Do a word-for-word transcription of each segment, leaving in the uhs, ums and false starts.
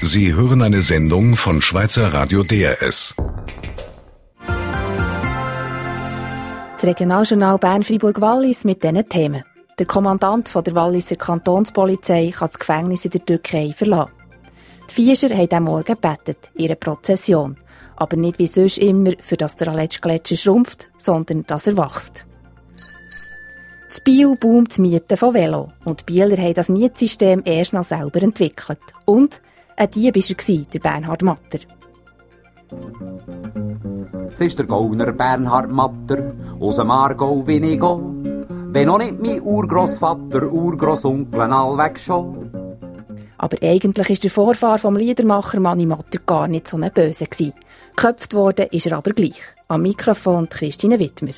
Sie hören eine Sendung von Schweizer Radio D R S. Das Regionaljournal Bern-Freiburg-Wallis mit diesen Themen. Der Kommandant von der Walliser Kantonspolizei kann das Gefängnis in der Türkei verlassen. Die Viescher haben diesen Morgen gebetet, ihre Prozession. Aber nicht wie sonst immer, für das der Aletsch-Gletscher schrumpft, sondern dass er wächst. Das Biel boomt das Mieten von Velo. Und die Bieler haben das Mietsystem erst noch selber entwickelt. Und ein Dieb war er, der Bernhard Matter. Es ist der Gauner Bernhard Matter, aus dem Aargau bin ich go. Wenn auch nicht mein Urgroßvater, Urgroßonkel allweg schon. Aber eigentlich war der Vorfahr vom Liedermacher Manni Matter gar nicht so ein Böse. Geköpft worden ist er aber gleich. Am Mikrofon Christine Wittmer.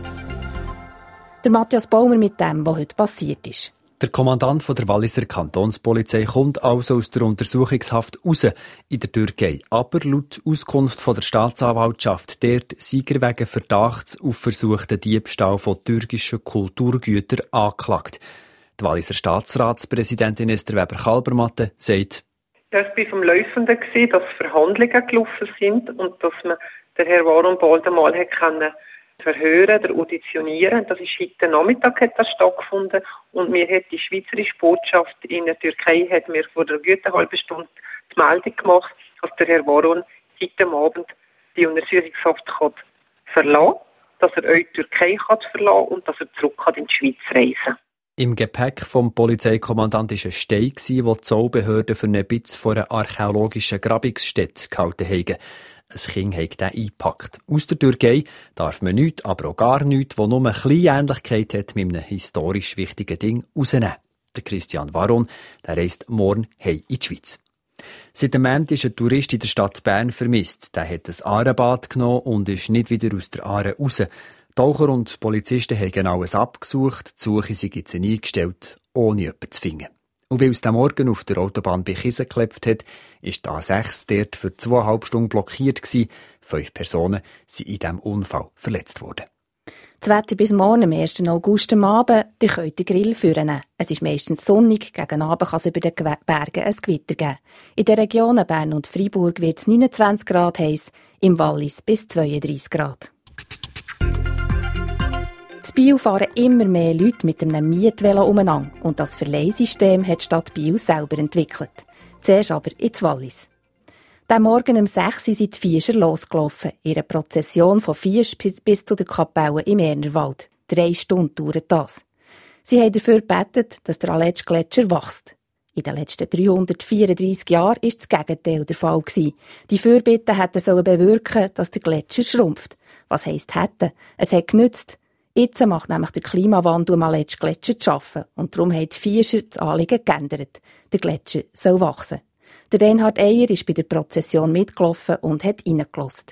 Der Matthias Baumer mit dem, was heute passiert ist. Der Kommandant von der Walliser Kantonspolizei kommt also aus der Untersuchungshaft raus in der Türkei. Aber laut Auskunft von der Staatsanwaltschaft dort sei er wegen Verdachts auf versuchten Diebstahl von türkischen Kulturgütern angeklagt. Die Walliser Staatsratspräsidentin Esther Weber-Kalbermatte sagt: Das war vom Laufenden, dass Verhandlungen gelaufen sind und dass man den Herrn Waron bald einmal können verhören, der auditionieren. Das ist heute Nachmittag hat das stattgefunden und mir hat die Schweizerische Botschaft in der Türkei hat mir vor einer guten halben Stunde die Meldung gemacht, dass der Herr Waron heute Abend die Untersuchungshaft kann verlassen, dass er auch die Türkei kann verlassen und dass er zurück kann in die Schweiz reisen. Im Gepäck vom Polizeikommandant war ein Stein, den die Zollbehörden für einen Bitz von einer archäologischen Grabungsstätte gehalten haben. Ein Kind hat den eingepackt. Aus der Türkei darf man nichts, aber auch gar nichts, das nur eine kleine Ähnlichkeit hat mit einem historisch wichtigen Ding, rausnehmen. Der Christian Waron, der reist morgen heim in die Schweiz. Seit dem Montag ist ein Tourist in der Stadt Bern vermisst. Der hat ein Aarebad genommen und ist nicht wieder aus der Aare raus. Taucher und Polizisten haben alles abgesucht, die Suche sei jetzt eingestellt, ohne jemanden zu finden. Und weil es den Morgen auf der Autobahn bei Kisen geklebt hat, ist die A sechs dort für zweieinhalb Stunden blockiert gewesen. Fünf Personen sind in diesem Unfall verletzt worden. Das Wetter bis morgen, am ersten August am Abend, ihr könnt den Grill führen. Es ist meistens sonnig, gegen Abend kann es über den Bergen ein Gewitter geben. In den Regionen Bern und Freiburg wird es neunundzwanzig Grad heiß, im Wallis bis zweiunddreissig Grad. In Biel fahren immer mehr Leute mit einem Mietvelo umeinander und das Verleihsystem hat die Stadt Biel selber entwickelt. Zuerst aber ins Wallis. Diesen Morgen um sechs Uhr sind die Viescher losgelaufen, ihre Prozession von Viesch bis zu der Kapelle im Ernerwald. Drei Stunden dauert das. Sie haben dafür gebetet, dass der Aletsch-Gletscher wächst. In den letzten dreihundertvierunddreissig Jahren war das Gegenteil der Fall. Die Fürbitten hätten bewirken, dass der Gletscher schrumpft. Was heisst hätten? Es hat genützt. Jetzt macht nämlich der Klimawandel, um Aletsch-Gletscher zu schaffen. Und darum haben die Viescher das Anliegen geändert. Der Gletscher soll wachsen. Der Reinhard Eyer ist bei der Prozession mitgelaufen und hat reingelassen.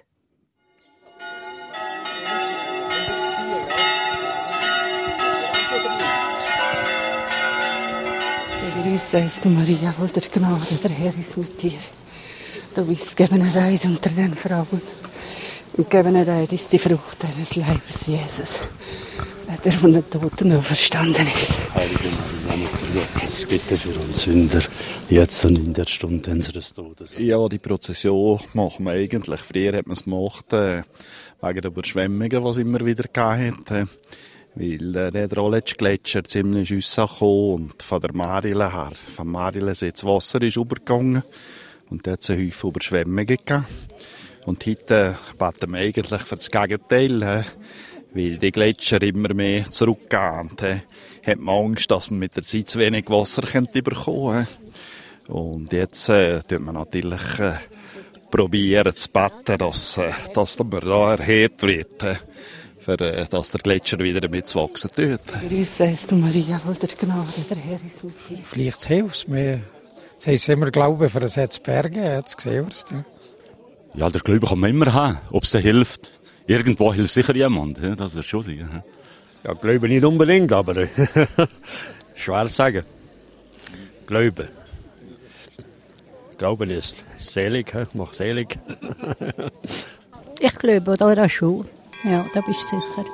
Gegrüßt du, Maria, voll der Gnade, der Herr ist mit dir. Du bist gebenedeit unter den Frauen. Und gebenedeit ist die Frucht deines Leibes, Jesus, der von den Toten auferstanden ist. Heilige Maria, Mutter Gottes, bitte für uns Sünder, jetzt und in der Stunde unseres Todes. Ja, die Prozession machen wir eigentlich. Früher hat man es gemacht, äh, wegen der Überschwemmungen, die es immer wieder gegeben hat. Äh, weil äh, der Aletsch-Gletscher ziemlich rausgekommen und von der Marile her, von Marile das Wasser ist übergegangen und da hat es einen Haufen Überschwemmungen gegeben. Und heute beten wir eigentlich für das Gegenteil, äh, weil die Gletscher immer mehr zurückgehen. Und äh, hat man Angst, dass man mit der Zeit zu wenig Wasser bekommen könnte. Und jetzt äh, tut man natürlich äh, probieren zu beten, dass, äh, dass man da erhöht wird, äh, für, äh, dass der Gletscher wieder mitwachsen tut. Grüß du, Maria, voll der Gnade, der Herr ist mit dir. Vielleicht hilft es mir. Das heisst immer Glauben für ein Berge, jetzt sehen wir es. Ja, der Glaube kann man immer haben, ob es dir hilft. Irgendwo hilft sicher jemand, das wird schon sein. Ja, Glaube nicht unbedingt, aber schwer zu sagen. Glaube. Glauben ist selig, macht selig. Ich glaube daran schon. Ja, da bist du sicher.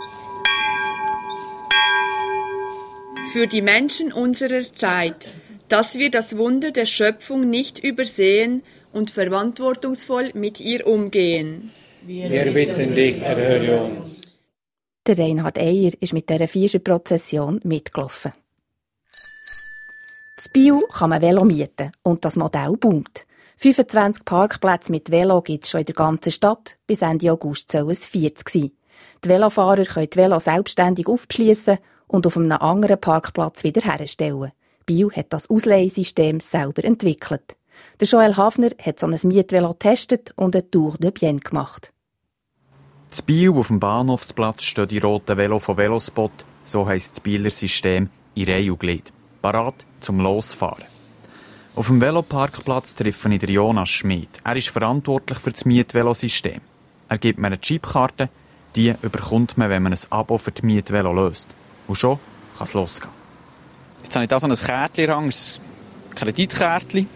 Für die Menschen unserer Zeit, dass wir das Wunder der Schöpfung nicht übersehen und verantwortungsvoll mit ihr umgehen. Wir bitten dich, erhöre uns. Der Reinhard Eyer ist mit dieser Vierscher-Prozession mitgelaufen. In Biel kann man Velo mieten und das Modell boomt. fünfundzwanzig Parkplätze mit Velo gibt es schon in der ganzen Stadt. Bis Ende August sollen es vierzig sein. Die Velofahrer können die Velo selbstständig aufschliessen und auf einem anderen Parkplatz wieder herstellen. Biel hat das Ausleihsystem selber entwickelt. Der Joel Hafner hat so ein Mietvelo getestet und eine Tour de Bienne gemacht. In Biel auf dem Bahnhofsplatz stehen die roten Velo von Velospot, so heisst das Bieler System, in Reihe und Glied. Parat zum Losfahren. Auf dem Veloparkplatz treffe ich Jonas Schmid. Er ist verantwortlich für das Mietvelosystem. Er gibt mir eine Chipkarte, die bekommt man, wenn man ein Abo für die Mietvelo löst. Und schon kann es losgehen. Jetzt habe ich da so ein Kärtchen ran, ein Kreditkärtchen.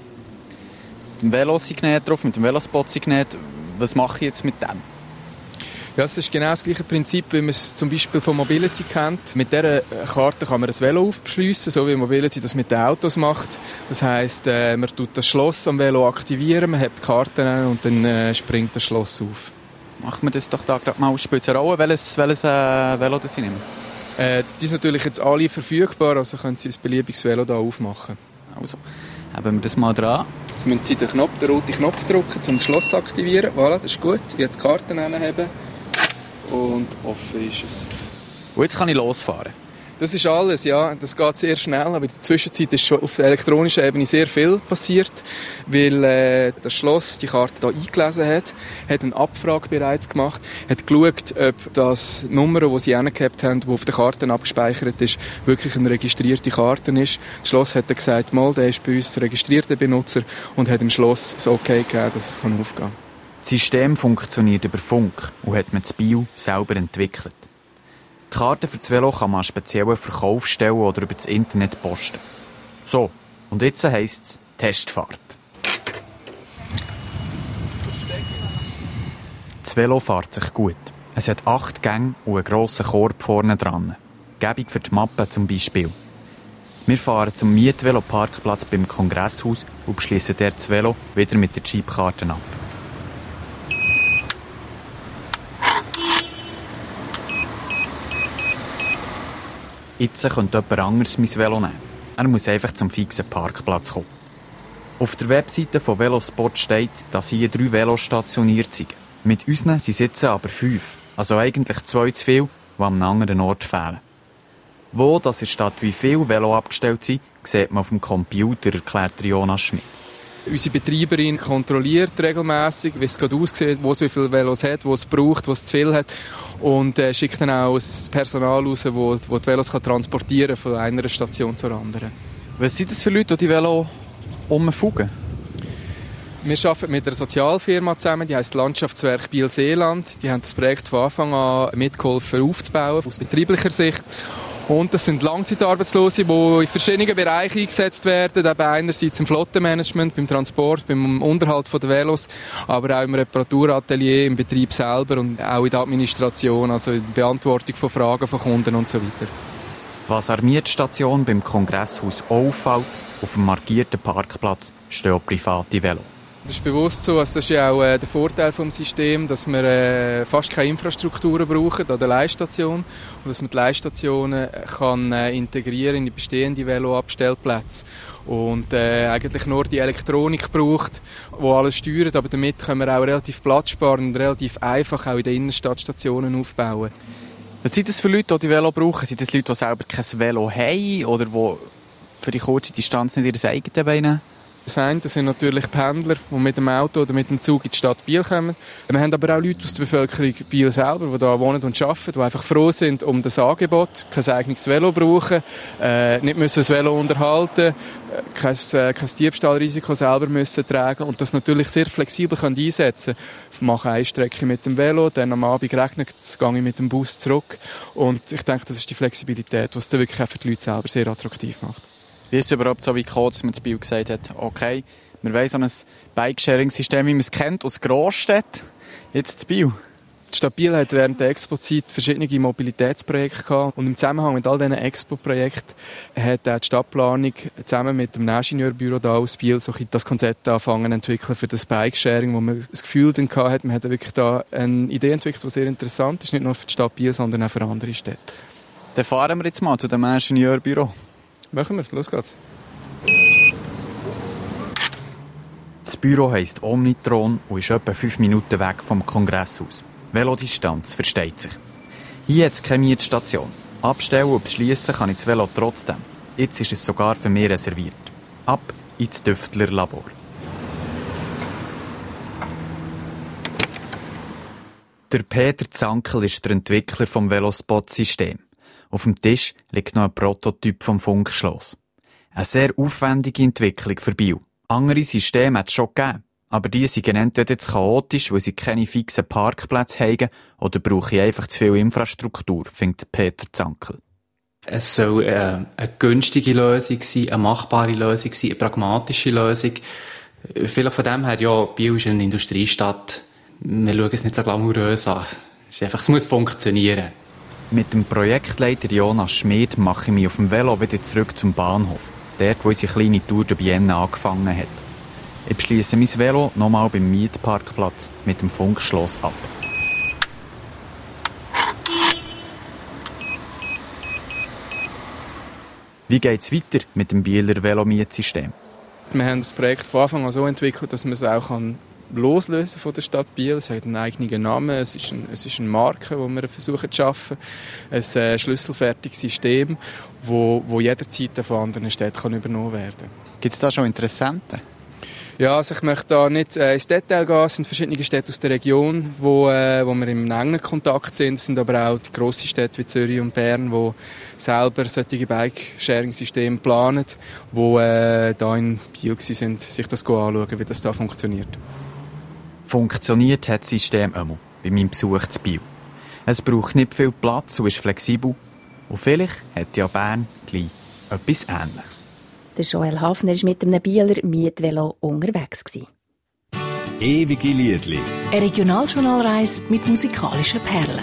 Mit dem Velosignet drauf, mit dem Velospot-Signet. Was mache ich jetzt mit dem? Ja, es ist genau das gleiche Prinzip, wie man es zum Beispiel von Mobility kennt. Mit dieser Karte kann man ein Velo aufschliessen, so wie Mobility das mit den Autos macht. Das heisst, äh, man tut das Schloss am Velo aktivieren, man hebt die Karte und dann äh, springt das Schloss auf. Machen wir das doch da gerade mal. Spielt es eine Rolle, welches, welches äh, Velo das Sie nehmen? Äh, die sind natürlich jetzt alle verfügbar, also können Sie ein beliebiges Velo hier aufmachen. Also, haben wir das mal dran. Jetzt müssen Sie den, Knopf, den roten Knopf drücken, um das Schloss zu aktivieren. Voilà, das ist gut. Jetzt die Karte anheben. Und offen ist es. Und jetzt kann ich losfahren? Das ist alles, ja. Das geht sehr schnell, aber in der Zwischenzeit ist schon auf der elektronischen Ebene sehr viel passiert, weil äh, das Schloss die Karte hier eingelesen hat, hat eine Abfrage bereits gemacht, hat geschaut, ob das Nummer, die sie hingehabt haben, die auf der Karte abgespeichert ist, wirklich eine registrierte Karte ist. Das Schloss hat dann gesagt, mal, der ist bei uns der registrierte Benutzer und hat dem Schloss das Okay gegeben, dass es aufgehen kann. Das System funktioniert über Funk und hat man in Biel selber entwickelt. Die Karte für das Velo kann man an speziellen Verkaufsstellen oder über das Internet posten. So, und jetzt heisst es Testfahrt. Das Velo fährt sich gut. Es hat acht Gänge und einen grossen Korb vorne dran. Gäbig für die Mappe zum Beispiel. Wir fahren zum Mietvelo-Parkplatz beim Kongresshaus und beschliessen dort das Velo wieder mit der Chipkarte ab. Jetzt könnte jemand anderes mein Velo nehmen. Er muss einfach zum fixen Parkplatz kommen. Auf der Webseite von Velospot steht, dass hier drei Velos stationiert sind. Mit unseren sind sitzen aber fünf. Also eigentlich zwei zu viel, die an einem anderen Ort fehlen. Wo das in der Stadt wie viele Velo abgestellt sind, sieht man auf dem Computer, erklärt Jonas Schmid. Unsere Betreiberin kontrolliert regelmässig, wie es gerade aussieht, wo es wie viele Velos hat, wo es braucht, wo es zu viel hat. Und äh, schickt dann auch das Personal raus, das wo, wo die Velos kann transportieren von einer Station zur anderen. Was sind das für Leute, die die Velo umfugen? Wir arbeiten mit einer Sozialfirma zusammen, die heisst Landschaftswerk Biel-Seeland. Die haben das Projekt von Anfang an mitgeholfen aufzubauen, aus betrieblicher Sicht. Und das sind Langzeitarbeitslose, die in verschiedenen Bereichen eingesetzt werden. Eben einerseits im Flottenmanagement, beim Transport, beim Unterhalt der Velos, aber auch im Reparaturatelier, im Betrieb selber und auch in der Administration, also in der Beantwortung von Fragen von Kunden und so weiter. Was an der Mietstation beim Kongresshaus auffällt, auf dem markierten Parkplatz stehen auch private Velos. Das ist bewusst so, also das ist ja auch äh, der Vorteil des Systems, dass wir äh, fast keine Infrastrukturen brauchen an der Leihstation und dass man die Leihstationen kann, äh, integrieren in die bestehenden Veloabstellplätze und äh, eigentlich nur die Elektronik braucht, die alles steuert, aber damit können wir auch relativ Platz sparen und relativ einfach auch in den Innenstadtstationen aufbauen. Was sind das für Leute, die die Velo brauchen? Sind das Leute, die selber kein Velo haben oder die für die kurze Distanz nicht ihr eigenes Bein nehmen? Das eine sind natürlich Pendler, die mit dem Auto oder mit dem Zug in die Stadt Biel kommen. Wir haben aber auch Leute aus der Bevölkerung Biel selber, die hier wohnen und arbeiten, die einfach froh sind um das Angebot, kein eigenes Velo brauchen, äh, nicht müssen das Velo unterhalten, kein, äh, kein Diebstahlrisiko selber müssen tragen und das natürlich sehr flexibel können einsetzen können. Ich mache eine Strecke mit dem Velo, dann am Abend regnet es, gehe ich mit dem Bus zurück und ich denke, das ist die Flexibilität, die es dann wirklich auch für die Leute selber sehr attraktiv macht. Wie ist es überhaupt so wie gekommen, dass man zu Biel gesagt hat, okay, wir wollen so ein Bike-Sharing-System, wie man es kennt, aus Grossstädten, jetzt zu Biel? Die Stadt Biel hat während der Expo-Zeit verschiedene Mobilitätsprojekte gehabt. Und im Zusammenhang mit all diesen Expo-Projekten hat auch die Stadtplanung zusammen mit dem Ingenieurbüro da aus Biel so das Konzept angefangen zu entwickeln für das Bike-Sharing, wo man das Gefühl dann hatte, man hat wirklich da eine Idee entwickelt, die sehr interessant ist, nicht nur für die Stadt Biel, sondern auch für andere Städte. Dann fahren wir jetzt mal zu dem Ingenieurbüro. Machen wir, los geht's. Das Büro heisst Omnitron und ist etwa fünf Minuten weg vom Kongresshaus. Velodistanz versteht sich. Hier hat es keine Mietstation. Abstellen und beschliessen kann ich das Velo trotzdem. Jetzt ist es sogar für mich reserviert. Ab ins Düftler-Labor. Der Peter Zankel ist der Entwickler vom Velospot-System. Auf dem Tisch liegt noch ein Prototyp vom Funkschloss. Eine sehr aufwendige Entwicklung für Biel. Andere Systeme hat es schon gegeben. Aber die sind entweder zu chaotisch, weil sie keine fixen Parkplätze haben, oder brauche ich einfach zu viel Infrastruktur, findet Peter Zankel. Es soll äh, eine günstige Lösung sein, eine machbare Lösung sein, eine pragmatische Lösung. Vielleicht von dem her, ja, Biel ist eine Industriestadt. Wir schauen es nicht so glamourös an. Es ist einfach, es muss funktionieren. Mit dem Projektleiter Jonas Schmid mache ich mich auf dem Velo wieder zurück zum Bahnhof. Dort, wo unsere kleine Tour de Bienne angefangen hat. Ich beschliesse mein Velo nochmal beim Mietparkplatz mit dem Funkschloss ab. Wie geht es weiter mit dem Bieler Velomietsystem? Wir haben das Projekt von Anfang an so entwickelt, dass man es auch loslösen von der Stadt Biel. Es hat einen eigenen Namen, es ist, ein, es ist eine Marke, die wir versuchen zu schaffen. Ein äh, schlüsselfertiges System, wo, wo jederzeit von anderen Städten kann übernommen werden kann. Gibt es da schon Interessenten? Ja, also ich möchte da nicht äh, ins Detail gehen. Es sind verschiedene Städte aus der Region, wo, äh, wo wir im engen Kontakt sind. Es sind aber auch die grossen Städte wie Zürich und Bern, die selber solche Bike-Sharing-Systeme planen, die äh, da in Biel waren, sich das anschauen, wie das da funktioniert. Funktioniert hat das System einmal bei meinem Besuch zu Biel. Es braucht nicht viel Platz und ist flexibel. Und vielleicht hat ja Bern gleich etwas Ähnliches. Der Joel Hafner war mit einem Bieler Mietvelo unterwegs. Ewige Liedli. Eine Regionaljournalreise mit musikalischen Perlen.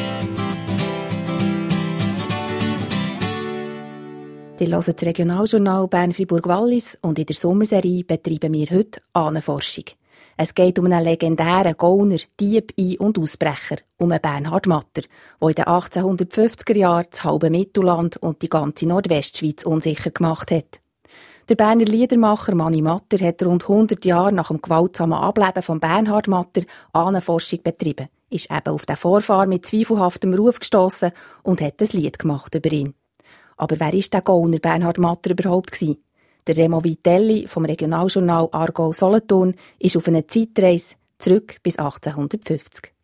Ihr hört das Regionaljournal Bern-Fribourg-Wallis und in der Sommerserie betreiben wir heute Ahnenforschung. Es geht um einen legendären Gauner, Dieb, Ein- und Ausbrecher, um einen Bernhard Matter, der in den achtzehnhundertfünfziger Jahren das halbe Mittelland und die ganze Nordwestschweiz unsicher gemacht hat. Der Berner Liedermacher Mani Matter hat rund hundert Jahre nach dem gewaltsamen Ableben von Bernhard Matter Ahnenforschung betrieben, ist eben auf den Vorfahren mit zweifelhaftem Ruf gestossen und hat ein Lied gemacht über ihn. Aber wer war der Gauner Bernhard Matter überhaupt gewesen? Der Remo Vitelli vom Regionaljournal Aargau-Solothurn ist auf einer Zeitreise zurück bis achtzehnhundertfünfzig.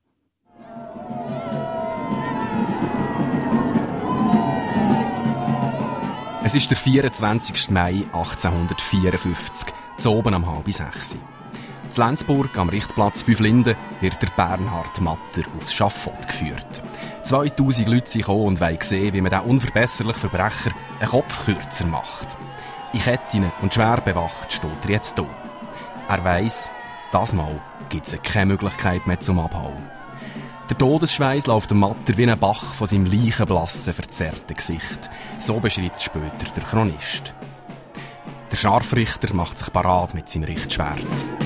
Es ist der vierundzwanzigster Mai achtzehnhundertvierundfünfzig, zu oben am halb sechs. In Lenzburg am Richtplatz fünf Linden wird der Bernhard Matter aufs Schafott geführt. zweitausend Leute sind gekommen und wollen sehen, wie man diesen unverbesserlichen Verbrecher einen Kopf kürzer macht. In Ketten und schwer bewacht steht er jetzt hier. Er weiss, das Mal gibt es keine Möglichkeit mehr zum Abhauen. Der Todesschweiß läuft dem Matter wie ein Bach von seinem leichenblassen, verzerrten Gesicht. So beschreibt später der Chronist. Der Scharfrichter macht sich parat mit seinem Richtschwert.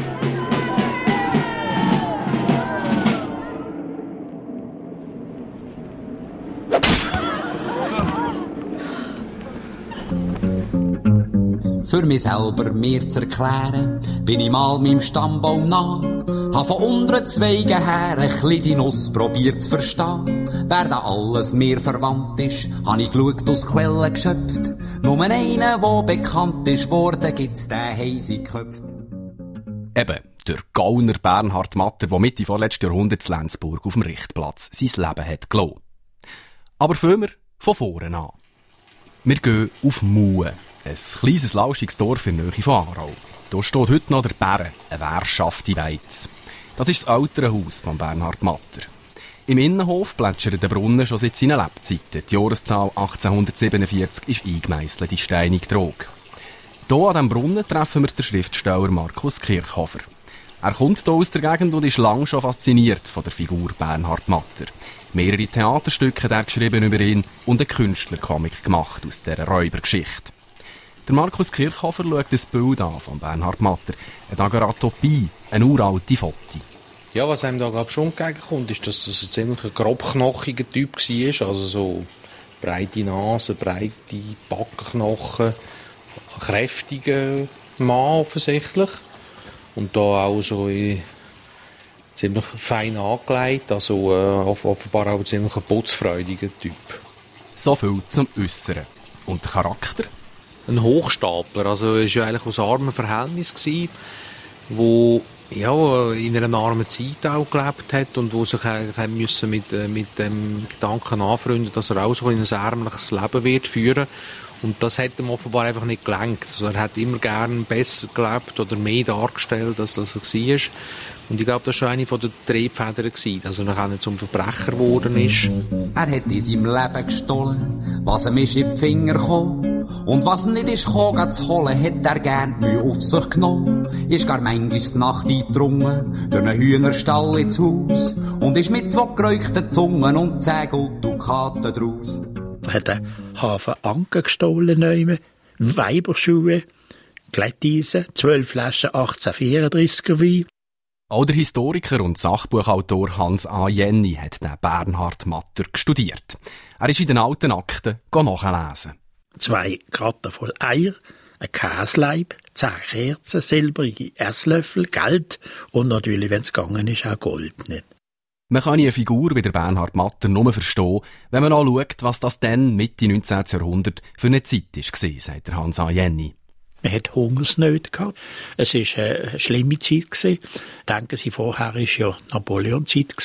Für mich selber mir zu erklären, bin ich mal meinem Stammbaum nah, hab von unter Zweigen her ein bisschen die Nuss probiert zu verstehen. Wer da alles mir verwandt ist, hab ich geschaut, aus Quellen geschöpft. Nur einen, der bekannt ist worden, gibt's den heisig geköpft. Eben, der Gauner Bernhard Matter, der Mitte vorletzten Jahrhundert in Lenzburg auf dem Richtplatz sein Leben hat gelassen. Aber fangen wir von vorne an. Wir gehen auf Mue. Ein kleines, lauschiges Dorf in der Nähe von Aarau. Hier steht heute noch der Bären, eine Währschaft in Weiz. Das ist das ältere Haus von Bernhard Matter. Im Innenhof plätschert der Brunnen schon seit seinen Lebzeiten. Die Jahreszahl achtzehnhundertsiebenundvierzig ist eingemeisselt in steinige Trog. Hier an diesem Brunnen treffen wir den Schriftsteller Markus Kirchhofer. Er kommt hier aus der Gegend und ist lange schon fasziniert von der Figur Bernhard Matter. Mehrere Theaterstücke hat er geschrieben über ihn und eine Künstlercomic gemacht aus dieser Räubergeschichte. Der Markus Kirchhofer schaut das Bild an von Bernhard Matter, eine Daguerreotypie, eine uralte Foto. Ja, was einem da glaub, schon entgegenkommt, ist, dass das ein ziemlich grobknochiger Typ war. Also so breite Nase, breite Backenknochen, kräftiger Mann offensichtlich. Und da auch so ziemlich fein angelegt, also äh, offenbar auch ein ziemlich putzfreudiger Typ. So viel zum Äußeren. Und der Charakter? Ein Hochstapler, also er war ja eigentlich aus armen Verhältnissen, wo ja, in einer armen Zeit auch gelebt hat und wo sich haben müssen mit, mit dem Gedanken anfreunden, dass er auch so ein ärmliches Leben wird führen. Und das hat ihm offenbar einfach nicht gelangt. Also er hat immer gern besser gelebt oder mehr dargestellt, als das er war. Und ich glaube, das war eine der Triebfedern, dass er nachher zum Verbrecher geworden ist. Er hat in seinem Leben gestohlen, was ihm ist in die Finger gekommen. Und was nicht ist gekommen, zu holen, hat er gern Mühe auf sich genommen. Ist gar manchmal die Nacht eingedrungen, durch einen Hühnerstall ins Haus. Und ist mit zwei geräuchten Zungen und zehn Dukaten draus. Er hat einen Hafen Anker gestohlen, Weiberschuhe, Glätteisen, zwölf Flaschen achtzehnhundertvierunddreißiger Wein. Auch der Historiker und Sachbuchautor Hans A. Jenny hat den Bernhard Matter studiert. Er ist in den alten Akten nachlesen. Zwei Kratten voll Eier, ein Käsleib, zehn Kerzen, silbrige Esslöffel, Geld und natürlich, wenn es gegangen ist, auch Gold nicht. Man kann eine Figur wie der Bernhard Matter nur verstehen, wenn man anschaut, was das dann Mitte neunzehnten Jahrhundert für eine Zeit war, sagt der Hans A. Jenny. Man hat Hungersnöte gehabt. Es war eine schlimme Zeit. Denken Sie, vorher war ja Napoleon-Zeit.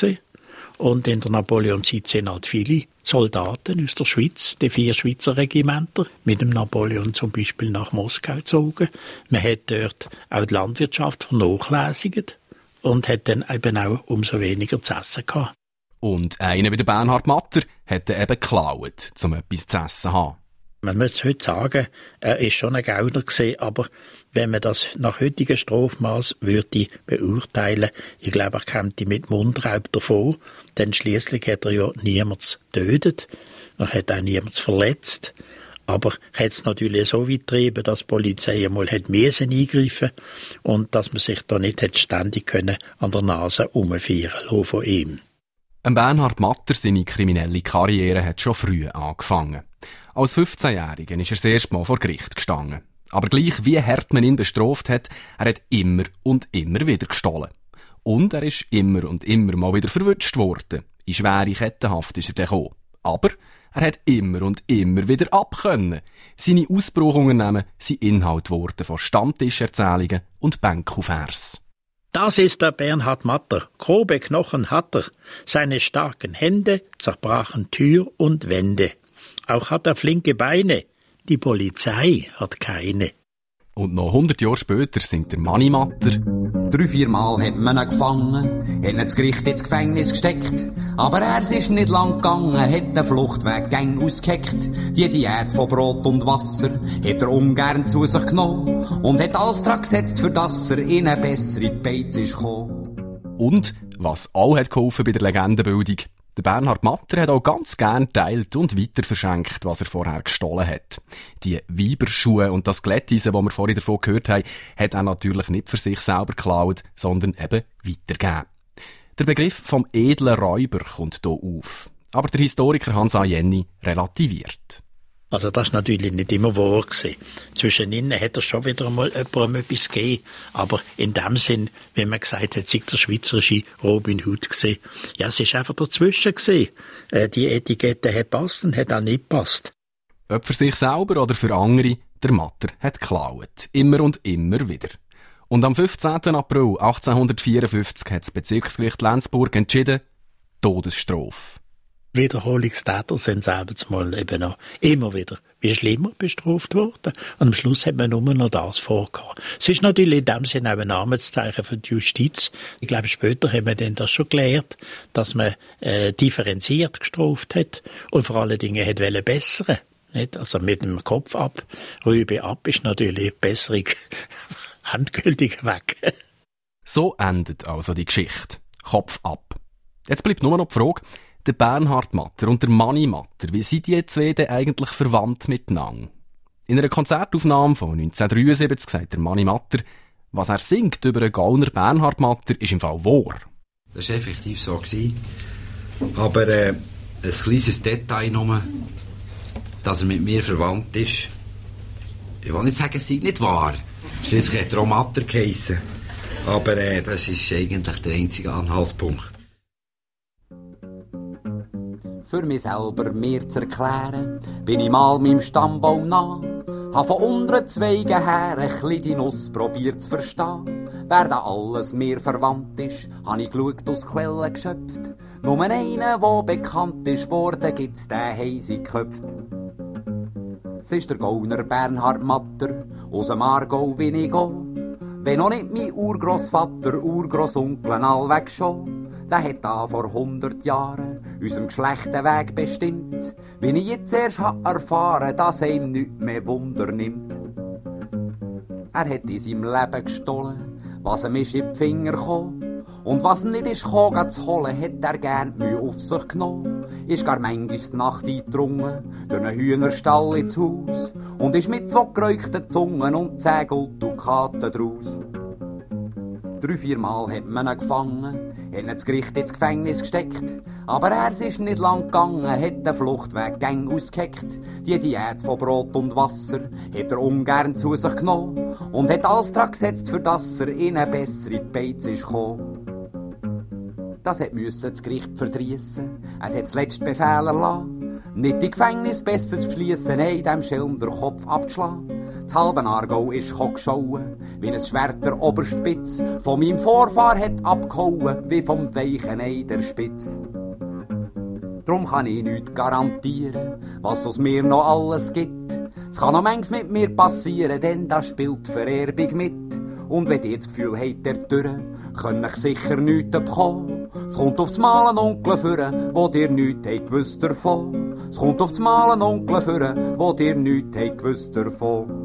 Und in der Napoleon-Zeit sind halt viele Soldaten aus der Schweiz, die vier Schweizer Regimenter, mit dem Napoleon zum Beispiel nach Moskau gezogen. Man hat dort auch die Landwirtschaft vernachlässigt und hat dann eben auch umso weniger zu essen gehabt. Und einer wie der Bernhard Matter hat eben geklaut, um etwas zu essen zu haben. Man muss heute sagen, er ist schon ein Gauner gewesen, aber wenn man das nach heutigem Strafmaß würde beurteilen, ich glaube, er käme mit Mundraub davon, denn schliesslich hat er ja niemanden getötet, er hat auch niemanden verletzt, aber er hat es natürlich so weit getrieben, dass die Polizei einmal hat müssen eingreifen und dass man sich da nicht hat ständig können an der Nase herumfeiern lassen von ihm. Ein Bernhard Matter, seine kriminelle Karriere hat schon früh angefangen. Als fünfzehnjähriger ist er das erste Mal vor Gericht gestanden. Aber gleich wie hart man ihn bestraft hat, er hat immer und immer wieder gestohlen. Und er ist immer und immer mal wieder verwutscht worden. In schwere Kettenhaft ist er dann gekommen. Aber er hat immer und immer wieder abkönnen. Seine Ausbruchunternehmen sind Inhalt geworden von Stammtischerzählungen und Bänkelvers. Das ist der Bernhard Matter. Grobe Knochen hat er. Seine starken Hände zerbrachen Tür und Wände. Auch hat er flinke Beine. Die Polizei hat keine. Und noch hundert Jahre später sind der Manni Matter. Drei, vier Mal hat man ihn gefangen, hat ihn das Gericht ins Gefängnis gesteckt. Aber er ist nicht lang gegangen, hat den Fluchtweg gang ausgeheckt. Die Diät von Brot und Wasser hat er ungern zu sich genommen und hat alles dran gesetzt, für dass er in eine bessere Beiz ist gekommen. Und, was auch hat geholfen bei der Legendenbildung, der Bernhard Matter hat auch ganz gern teilt und weiter verschenkt, was er vorher gestohlen hat. Die Weiberschuhe und das Glätteisen, das wir vorhin davon gehört haben, hat er natürlich nicht für sich selber geklaut, sondern eben weitergegeben. Der Begriff vom edlen Räuber kommt hier auf. Aber der Historiker Hans A. Jenny relativiert. Also das war natürlich nicht immer wahr gewesen. Zwischen ihnen hat er schon wieder einmal jemandem etwas gegeben. Aber in dem Sinn, wie man gesagt hat, sei der schweizerische Robin Hood gewesen. Ja, es war einfach dazwischen gewesen. Äh, die Etikette hat passt und hat auch nicht passt. Ob für sich selber oder für andere, der Matter hat geklaut. Immer und immer wieder. Und am fünfzehnten April achtzehnhundertvierundfünfzig hat das Bezirksgericht Lenzburg entschieden, Todesstrafe. Wiederholungstäter sind selbst mal eben noch immer wieder wie schlimmer bestraft worden. Und am Schluss hat man nur noch das vorgehabt. Es ist natürlich in dem Sinne auch ein Namenszeichen für die Justiz. Ich glaube, später haben wir dann das schon gelernt, dass man äh, differenziert gestraft hat und vor allen Dingen hat wollen bessern. Nicht? Also mit dem Kopf ab, Rübe ab ist natürlich Besserung endgültig weg. So endet also die Geschichte. Kopf ab. Jetzt bleibt nur noch die Frage, der Bernhard Matter und der Mani Matter, wie sind die zwei denn eigentlich verwandt miteinander? In einer Konzertaufnahme von neunzehnhundertdreiundsiebzig sagt der Mani Matter, was er singt über den Gauner Bernhard Matter, ist im Fall wahr. Das war effektiv so. Aber äh, ein kleines Detail nur, dass er mit mir verwandt ist. Ich will nicht sagen, es sei nicht wahr. Schliesslich hat er auch Matter geheissen. Aber äh, das ist eigentlich der einzige Anhaltspunkt. Für mich selber mir zu erklären, bin ich mal meinem Stammbaum nah. Hab von unten Zweigen her ein bisschen die Nuss probiert zu verstehen. Wer da alles mir verwandt ist, hab ich geschaut, aus Quellen geschöpft. Nur einen, der bekannt ist worden, gibt's den heisig geköpft. Es ist der Gauner Bernhard Matter, aus dem Aargau wie ich gehe. Wenn noch nicht mein Urgroßvater, Urgroßonkel allweg schon. Der hat da vor hundert Jahren unserem Geschlecht den Weg bestimmt. Wenn ich jetzt erst erfahren, dass er ihm nichts mehr Wunder nimmt. Er hat in seinem Leben gestohlen, was ihm ist in die Finger gekommen. Und was nicht ist gekommen, zu holen, hat er gern die Mühe auf sich genommen. Ist gar manchmal die Nacht eingedrungen, durch einen Hühnerstall ins Haus. Und ist mit zwei geräuchten Zungen und zehn Golddukaten draus. Drei, viermal hat man ihn gefangen, hat ihn das Gericht ins Gefängnis gesteckt. Aber er ist nicht lang gegangen, hat den Fluchtweg gang ausgeheckt. Die Diät von Brot und Wasser hat er ungern zu sich genommen und hat alles dran gesetzt, für dass er in eine bessere Beiz ist gekommen. Das hat müssen das Gericht verdriessen, es hat das letzte befehlen lassen. Nicht die Gefängnis besser zu beschliessen, nein, dem Schelm den Kopf abzuschlagen. Das halbe Aargau ist geschauen, wie ein Schwert der Oberspitz von meinem Vorfahr hat abgehauen, wie vom weichen Ei der Spitz. Drum kann ich nichts garantieren, was aus mir noch alles gibt. Es kann noch manchmal mit mir passieren, denn da spielt Vererbung mit. Und wenn ihr das Gefühl habt, der Dürre, könnt ich sicher nichts bekommen. Es kommt aufs Mal ein Onkel führen, wo dir nichts habt gewusst davon. Es kommt aufs Mal ein Onkel führen, wo dir nichts habt gewusst davon.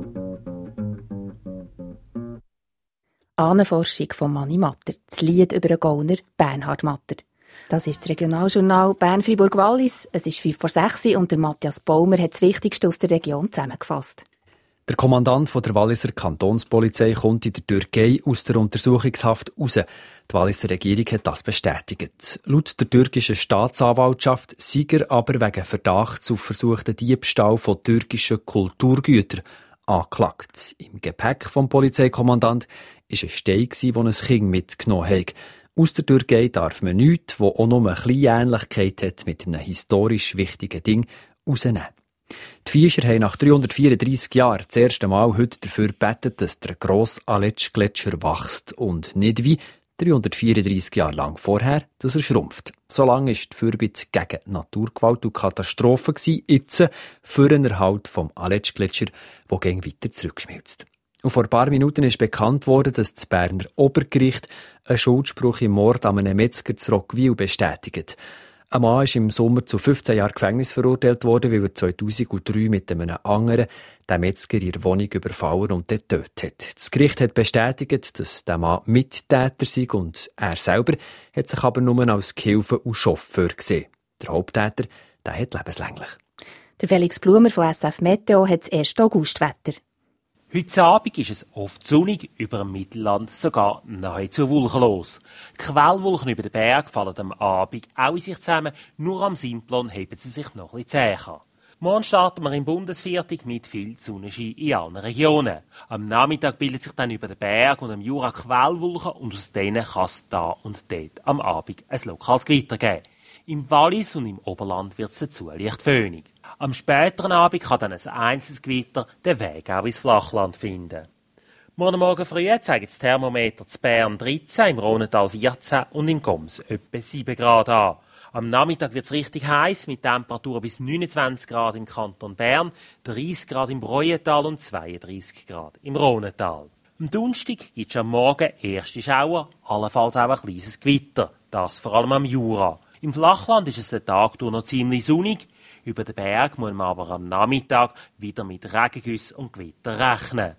Ahnenforschung von Mani Matter, das Lied über den Gauner Bernhard Matter. Das ist das Regionaljournal Bern-Fribourg-Wallis. Es ist fünf vor sechs und der Matthias Baumer hat das Wichtigste aus der Region zusammengefasst. Der Kommandant von der Walliser Kantonspolizei kommt in der Türkei aus der Untersuchungshaft raus. Die Walliser Regierung hat das bestätigt. Laut der türkischen Staatsanwaltschaft sei er aber wegen Verdachts auf versuchten Diebstahl von türkischen Kulturgütern angeklagt. Im Gepäck vom Polizeikommandant war ein Stein, den ein Kind mitgenommen hat. Aus der Türkei darf man nichts, das auch nur eine kleine Ähnlichkeit hat mit einem historisch wichtigen Ding, rausnehmen. Die Fischer haben nach dreihundertvierunddreissig Jahren das erste Mal heute dafür gebetet, dass der grosse Aletschgletscher wächst und nicht wie dreihundertvierunddreissig Jahre lang vorher, dass er schrumpft. So lange war die Fürbitte gegen Naturgewalt und Katastrophen, jetzt für den Erhalt vom Aletschgletscher, der gegen weiter zurückschmilzt. Und vor ein paar Minuten ist bekannt worden, dass das Berner Obergericht einen Schuldspruch im Mord an einem Metzger zu Roggwil bestätigt. Ein Mann ist im Sommer zu fünfzehn Jahren Gefängnis verurteilt worden, weil er zweitausenddrei mit einem anderen den Metzger in der Wohnung überfallen und getötet hat. Das Gericht hat bestätigt, dass der Mann Mittäter sei und er selber hat sich aber nur als Gehilfe und Chauffeur gesehen. Der Haupttäter, der hat lebenslänglich. Der Felix Blumer von S F Meteo hat das erste Augustwetter. Heute Abend ist es oft sonnig, über dem Mittelland sogar nahezu wolkenlos. Quellwolken über den Berg fallen am Abend auch in sich zusammen, nur am Simplon heben sie sich noch ein bisschen zäh an. Morgen starten wir im Bundesviertel mit viel Sonnenschein in allen Regionen. Am Nachmittag bildet sich dann über den Berg und am Jura Quellwolken und aus denen kann es da und dort am Abend ein lokales Gewitter geben. Im Wallis und im Oberland wird es dazu leicht föhnig. Am späteren Abend kann dann ein einzelnes Gewitter den Weg auch ins Flachland finden. Morgen Morgen früh zeigt das Thermometer zu Bern dreizehn, im Rhonental vierzehn und im Goms etwa sieben Grad an. Am Nachmittag wird es richtig heiß mit Temperaturen bis neunundzwanzig Grad im Kanton Bern, dreißig Grad im Breuental und zweiunddreißig Grad im Rhonental. Am Donnerstag gibt es am Morgen erste Schauer, allenfalls auch ein kleines Gewitter, das vor allem am Jura. Im Flachland ist es den Tag durch noch ziemlich sonnig. Über den Berg muss man aber am Nachmittag wieder mit Regengüssen und Gewitter rechnen.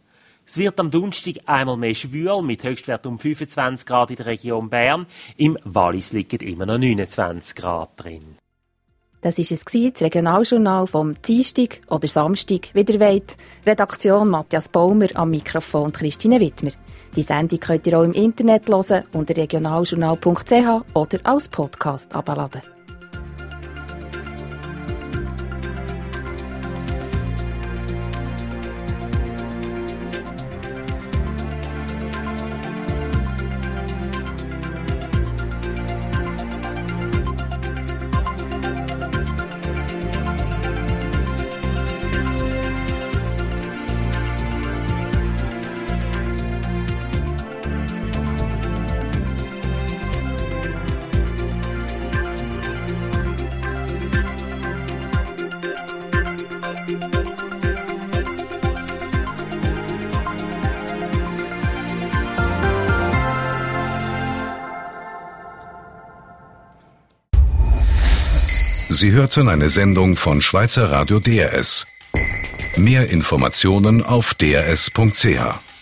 Es wird am Donnerstag einmal mehr schwül, mit Höchstwert um fünfundzwanzig Grad in der Region Bern. Im Wallis liegen immer noch neunundzwanzig Grad drin. Das war es, das Regionaljournal vom Dienstag oder Samstag, wie ihr wollt. Redaktion Matthias Baumer, am Mikrofon Christine Wittmer. Die Sendung könnt ihr auch im Internet hören unter regionaljournal punkt c h oder als Podcast abladen. Sie hörten eine Sendung von Schweizer Radio D R S. Mehr Informationen auf d r s punkt c h.